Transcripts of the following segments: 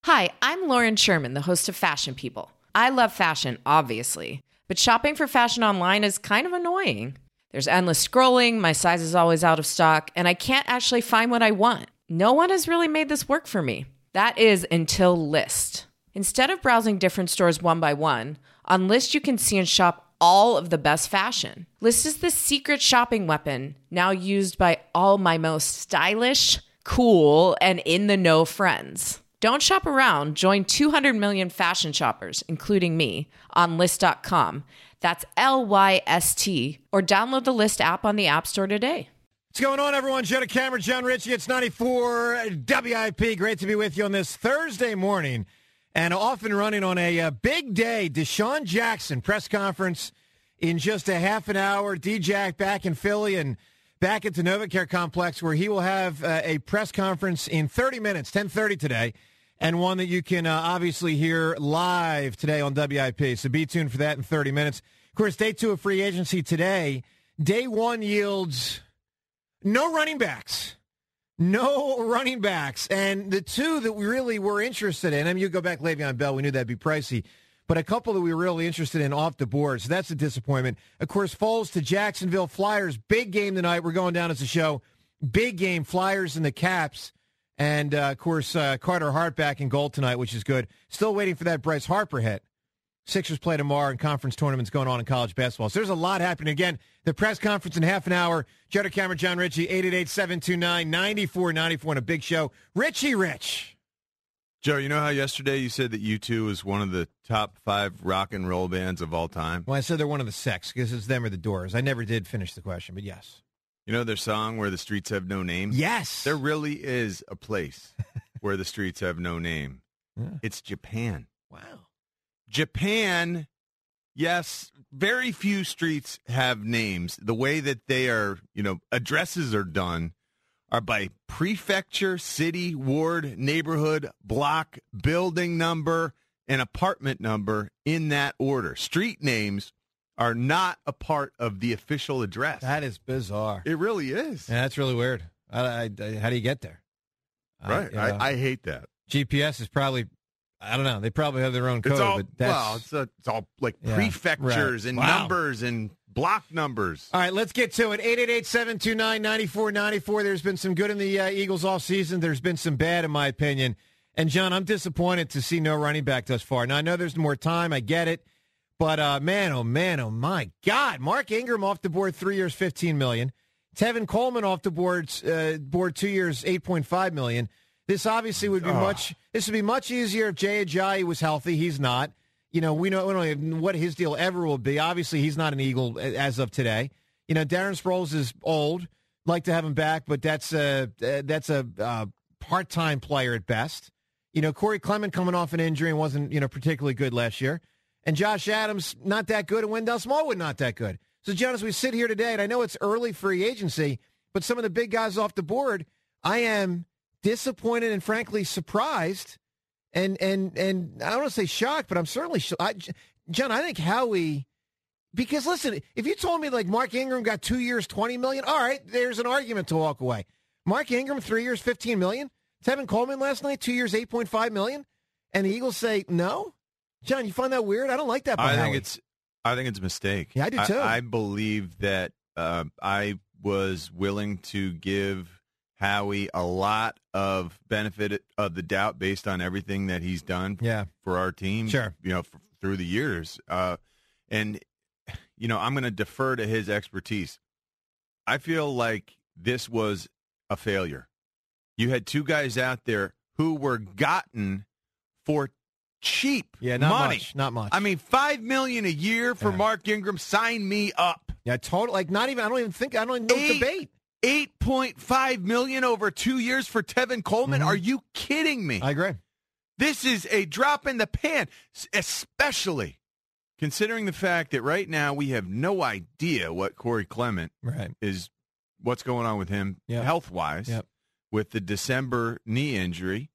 Hi, I'm Lauren Sherman, the host of Fashion People. I love fashion, obviously, but shopping for fashion online is kind of annoying. There's endless scrolling, my size is always out of stock, and I can't actually find what I want. No one has really made this work for me. That is until Lyst. Instead of browsing different stores one by one, on Lyst you can see and shop all of the best fashion. Lyst is the secret shopping weapon, now used by all my most stylish, cool, and in-the-know friends. Don't shop around. Join 200 million fashion shoppers, including me, on Lyst.com. That's Lyst, or download the Lyst app on the App Store today. What's going on, everyone? Joe DeCamera, John Ritchie. It's 94 WIP. Great to be with you on this Thursday morning. And off and running on a big day. Deshaun Jackson press conference in just a half an hour. D-Jack back in Philly and back at the NovaCare Complex, where he will have a press conference in 30 minutes, 10:30 today. And one that you can obviously hear live today on WIP. So be tuned for that in 30 minutes. Of course, day two of free agency today. Day one yields no running backs. No running backs. And the two that we really were interested in, I mean, you go back Le'Veon Bell, we knew that'd be pricey. But a couple that we were really interested in off the board. So that's a disappointment. Of course, Foles to Jacksonville. Flyers, big game tonight. We're going down as a show. Big game, Flyers and the Caps. And, of course, Carter Hart back in goal tonight, which is good. Still waiting for that Bryce Harper hit. Sixers play tomorrow, and conference tournaments going on in college basketball. So there's a lot happening. Again, the press conference in half an hour. Joe DeCamera, John Ritchie, 888-729-9494 and a big show. Richie Rich. Joe, you know how yesterday you said that U2 is one of the top 5 rock and roll bands of all time? Well, I said they're one of the six because it's them or the Doors. I never did finish the question, but yes. You know their song, Where the Streets Have No Name? Yes. There really is a place where the streets have no name. Yeah. It's Japan. Wow. Japan, yes, very few streets have names. The way that they are, addresses are done are by prefecture, city, ward, neighborhood, block, building number, and apartment number in that order. Street names are not a part of the official address. That is bizarre. It really is. Yeah, that's really weird. How do you get there? Right. I hate that. GPS is probably, I don't know, they probably have their own code. It's all like prefectures and numbers and block numbers. All right, let's get to it. 888-729-9494. There's been some good in the Eagles offseason. There's been some bad, in my opinion. And, John, I'm disappointed to see no running back thus far. Now, I know there's more time. I get it. But, man, oh, my God. Mark Ingram off the board, 3 years, $15 million. Tevin Coleman off the board 2 years, $8.5 million. This obviously would be much easier if Jay Ajayi was healthy. He's not. We don't know what his deal ever will be. Obviously, he's not an Eagle as of today. Darren Sproles is old. Like to have him back, but that's a part-time player at best. Corey Clement coming off an injury and wasn't, particularly good last year. And Josh Adams, not that good, and Wendell Smallwood, not that good. So, John, as we sit here today, and I know it's early free agency, but some of the big guys off the board, I am disappointed and, frankly, surprised. And I don't want to say shocked, but I'm certainly John, I think Howie, because, listen, if you told me, like, Mark Ingram got 2 years, $20 million, all right, there's an argument to walk away. Mark Ingram, 3 years, $15 million. Tevin Coleman last night, 2 years, $8.5 million. And the Eagles say no? John, you find that weird? I don't like that. I think it's a mistake. Yeah, I do too. I believe that I was willing to give Howie a lot of benefit of the doubt based on everything that he's done for our team. Sure, through the years, and I'm going to defer to his expertise. I feel like this was a failure. You had two guys out there who were gotten for cheap money. Not much. I mean, $5 million a year for Mark Ingram. Sign me up. Yeah, total. Like, not even. I don't even know debate. $8.5 million over 2 years for Tevin Coleman. Mm-hmm. Are you kidding me? I agree. This is a drop in the pan, especially considering the fact that right now we have no idea what Corey Clement is, what's going on with him health-wise with the December knee injury,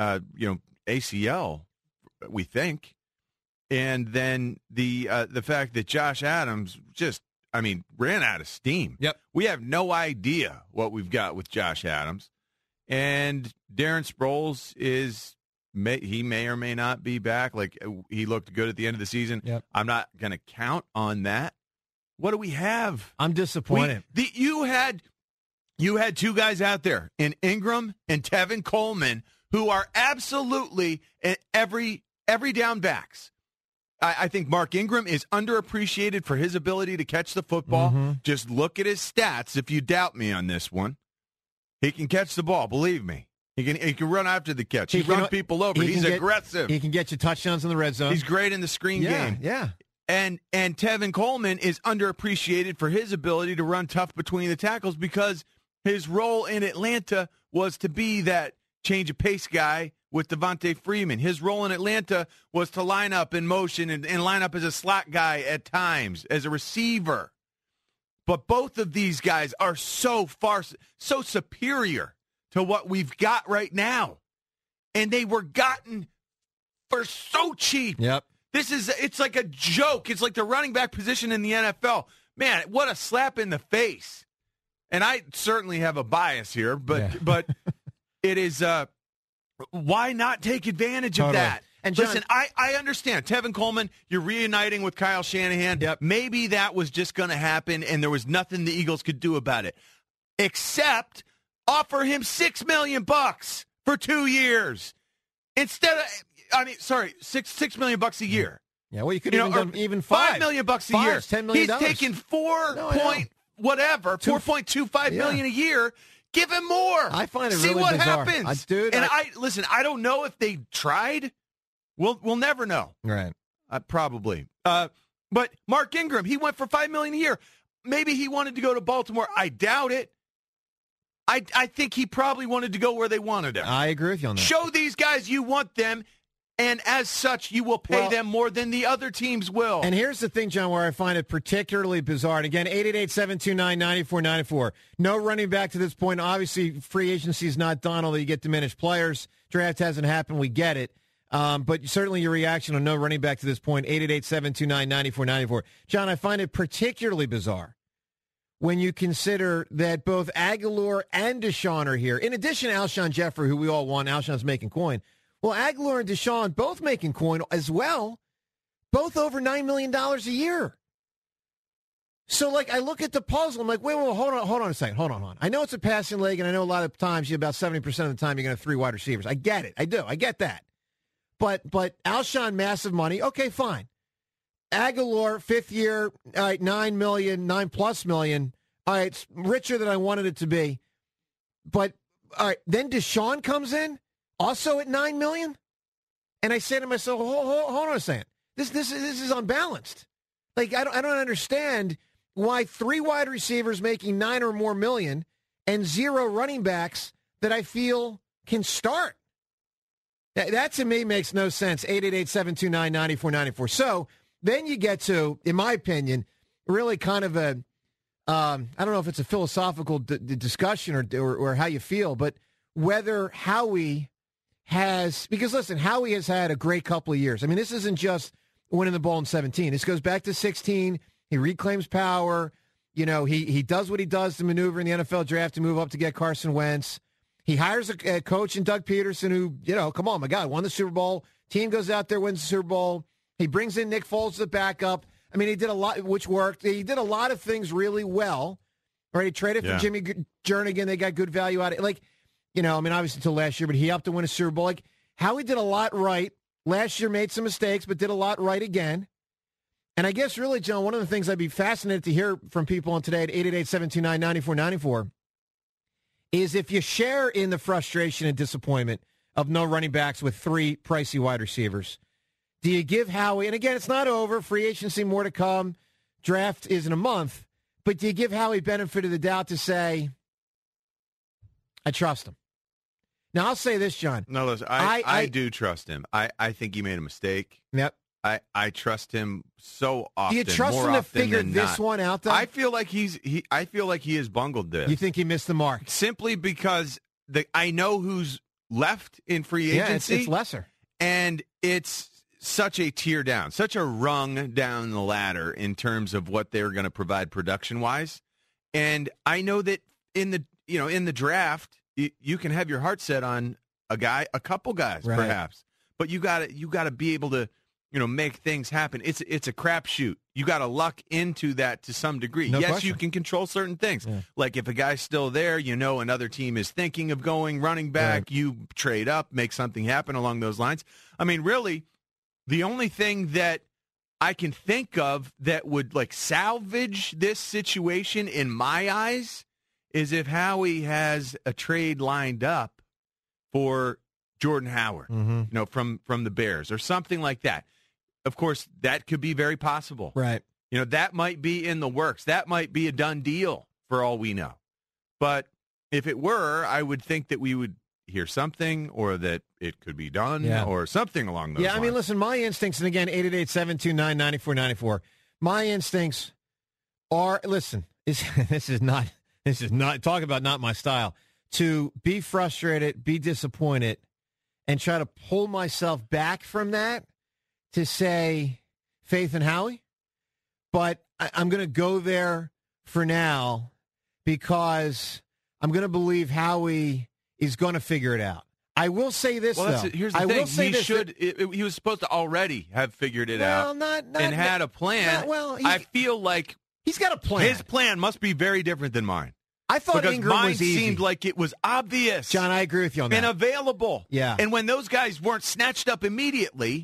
ACL, we think. And then the fact that Josh Adams ran out of steam. Yep. We have no idea what we've got with Josh Adams. And Darren Sproles is he may or may not be back. Like, he looked good at the end of the season. Yep. I'm not going to count on that. What do we have? I'm disappointed. You had two guys out there in Ingram and Tevin Coleman who are absolutely every down backs. I think Mark Ingram is underappreciated for his ability to catch the football. Mm-hmm. Just look at his stats if you doubt me on this one. He can catch the ball, believe me. He can run after the catch. He runs people over. He's aggressive. He can get you touchdowns in the red zone. He's great in the screen game. Yeah. And Tevin Coleman is underappreciated for his ability to run tough between the tackles because his role in Atlanta was to be that change of pace guy with Devontae Freeman. His role in Atlanta was to line up in motion and line up as a slot guy at times, as a receiver. But both of these guys are so superior to what we've got right now. And they were gotten for so cheap. Yep. It's like a joke. It's like the running back position in the NFL. Man, what a slap in the face. And I certainly have a bias here, but it is why not take advantage of that? And John, listen, I understand. Tevin Coleman, you're reuniting with Kyle Shanahan. Yep. Maybe that was just going to happen, and there was nothing the Eagles could do about it, except offer him $6 million for 2 years instead of. $6 million a year. Yeah, well, you could even $5 million a year. $10 million. He's taking $4.25 million a year. Give him more. I find it See really what bizarre. happens. I don't know if they tried. We'll never know. Right. Probably. But Mark Ingram, he went for $5 million a year. Maybe he wanted to go to Baltimore. I doubt it. I think he probably wanted to go where they wanted him. I agree with you on that. Show these guys you want them, and as such, you will pay them more than the other teams will. And here's the thing, John, where I find it particularly bizarre. And again, 888-729-9494. No running back to this point. Obviously, free agency is not done, although you get diminished players. Draft hasn't happened. We get it. But certainly your reaction on no running back to this point, 888-729-9494. John, I find it particularly bizarre when you consider that both Aguilar and Deshaun are here. In addition to Alshon Jeffrey, who we all want, Alshon's making coin. Well, Aguilar and Deshaun both making coin as well, both over $9 million a year. So, I look at the puzzle. I'm like, wait, hold on a second. Hold on. I know it's a passing leg, and I know a lot of times, about 70% of the time, you're going to have 3 wide receivers. I get it. I do. I get that. But Alshon, massive money. Okay, fine. Aguilar, 5th year, all right, $9 million, $9+ million. All right, it's richer than I wanted it to be. But, all right, then Deshaun comes in. Also at $9 million, and I say to myself, hold on a second. This is unbalanced. I don't understand why 3 wide receivers making $9 or more million and 0 running backs that I feel can start. That to me makes no sense. 888-729-9494. So then you get to, in my opinion, really kind of a I don't know if it's a philosophical discussion or how you feel, but whether Howie has, because listen, Howie has had a great couple of years. I mean, this isn't just winning the ball in 17. This goes back to 16. He reclaims power. He does what he does to maneuver in the NFL draft to move up to get Carson Wentz. He hires a coach in Doug Peterson who, come on, my guy, won the Super Bowl. Team goes out there, wins the Super Bowl. He brings in Nick Foles as the backup. I mean, he did a lot, which worked. He did a lot of things really well. Right? He traded for Jimmy Jernigan. They got good value out of it. Obviously until last year, but he helped to win a Super Bowl. Howie did a lot right. Last year made some mistakes, but did a lot right again. And I guess really, John, one of the things I'd be fascinated to hear from people on today at 888-729-9494 is if you share in the frustration and disappointment of no running backs with 3 pricey wide receivers. Do you give Howie, and again, it's not over, free agency more to come, draft isn't a month, but do you give Howie benefit of the doubt to say, I trust him? Now, I'll say this, John. No, listen, I do trust him. I think he made a mistake. Yep. I trust him so often. Do you trust him to figure this one out, though? I feel like he has bungled this. You think he missed the mark? Simply because I know who's left in free agency. Yeah, it's lesser. And it's such a tier down, such a rung down the ladder in terms of what they're going to provide production-wise. And I know that in the draft, you can have your heart set on a couple guys, Right. perhaps. But you got to be able to, make things happen. It's a crapshoot. You got to luck into that to some degree. No yes, question. you can control certain things. Yeah. Like if a guy's still there, another team is thinking of going running back, Right. you trade up, make something happen along those lines. I mean, really, the only thing that I can think of that would salvage this situation in my eyes is if Howie has a trade lined up for Jordan Howard, from the Bears or something like that. Of course, that could be very possible. Right. That might be in the works. That might be a done deal for all we know. But if it were, I would think that we would hear something or that it could be done or something along those lines. I mean, listen, my instincts, and again, 888-729-9494, my instincts are, listen, this is not, talk about not my style, to be frustrated, be disappointed, and try to pull myself back from that to say faith in Howie. But I'm going to go there for now because I'm going to believe Howie is going to figure it out. I will say this, though. Here's the thing. He was supposed to already have figured it out and had a plan. I feel like he's got a plan. His plan must be very different than mine. I thought because Ingram mine was easy. Seemed like it was obvious. John, I agree with you on that. And available. Yeah. And when those guys weren't snatched up immediately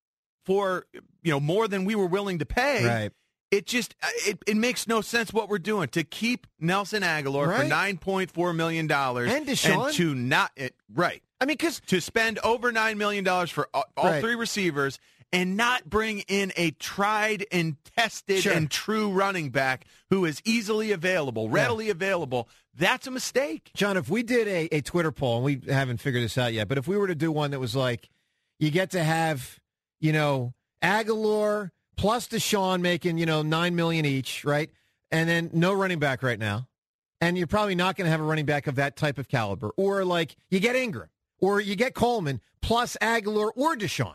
for more than we were willing to pay, right. It just it makes no sense what we're doing to keep Nelson Aguilar for $9.4 million and Deshaun and to not right. I mean, because to spend over $9 million for all three receivers and not bring in a tried and tested and true running back who is easily available, readily available, that's a mistake. John, if we did a Twitter poll, and we haven't figured this out yet, but if we were to do one that was like, you get to have, Aguilar plus Deshaun making, $9 million each, right? And then no running back right now. And you're probably not going to have a running back of that type of caliber. Or you get Ingram, or you get Coleman plus Aguilar or Deshaun.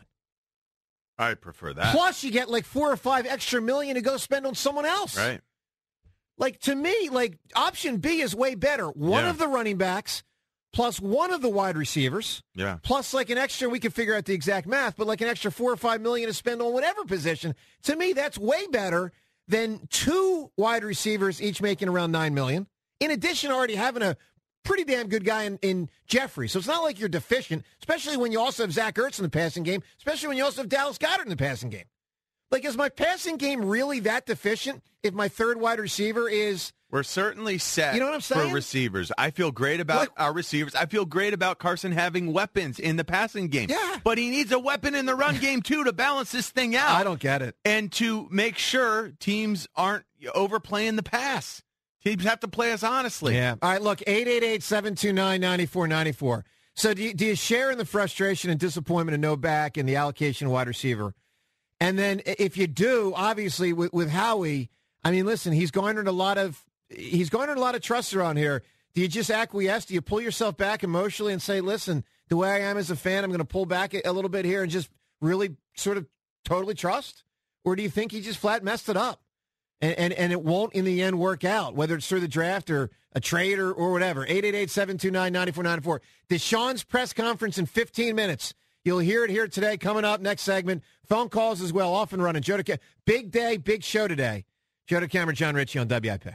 I prefer that. Plus, you get 4 or 5 extra million to go spend on someone else. Right. To me, option B is way better. One of the running backs plus one of the wide receivers. Yeah. Plus an extra, we can figure out the exact math, but an extra 4 or 5 million to spend on whatever position. To me, that's way better than 2 wide receivers each making around $9 million. In addition, already having a pretty damn good guy in Jeffrey. So it's not like you're deficient, especially when you also have Zach Ertz in the passing game, especially when you also have Dallas Goedert in the passing game. Is my passing game really that deficient if my third wide receiver is... We're certainly set what I'm saying? for receivers. I feel great about our receivers. I feel great about Carson having weapons in the passing game. Yeah. But he needs a weapon in the run game, too, to balance this thing out. I don't get it. And to make sure teams aren't overplaying the pass. Teams have to play us honestly. Yeah. All right, look, 888-729-9494. So do you share in the frustration and disappointment of no back and the allocation of wide receiver? And then if you do, obviously with Howie, I mean, listen, he's garnered a lot of trust around here. Do you just acquiesce? Do you pull yourself back emotionally and say, listen, the way I am as a fan, I'm going to pull back a little bit here and just really sort of totally trust? Or do you think he just flat messed it up? And it won't in the end work out, whether it's through the draft or a trade or whatever. 888-729-9494. Deshaun's press conference in 15 minutes. You'll hear it here today. Coming up next segment. Phone calls as well. Off and running. Big day, big show today. Joe DeCamara, John Ritchie on WIP.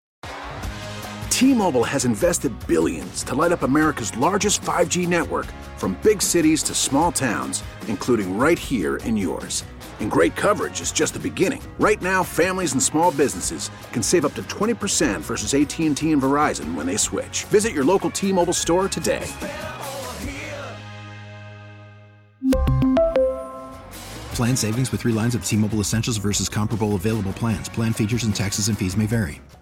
T-Mobile has invested billions to light up America's largest 5G network, from big cities to small towns, including right here in yours. And great coverage is just the beginning. Right now, families and small businesses can save up to 20% versus AT&T and Verizon when they switch. Visit your local T-Mobile store today. Plan savings with 3 lines of T-Mobile Essentials versus comparable available plans. Plan features and taxes and fees may vary.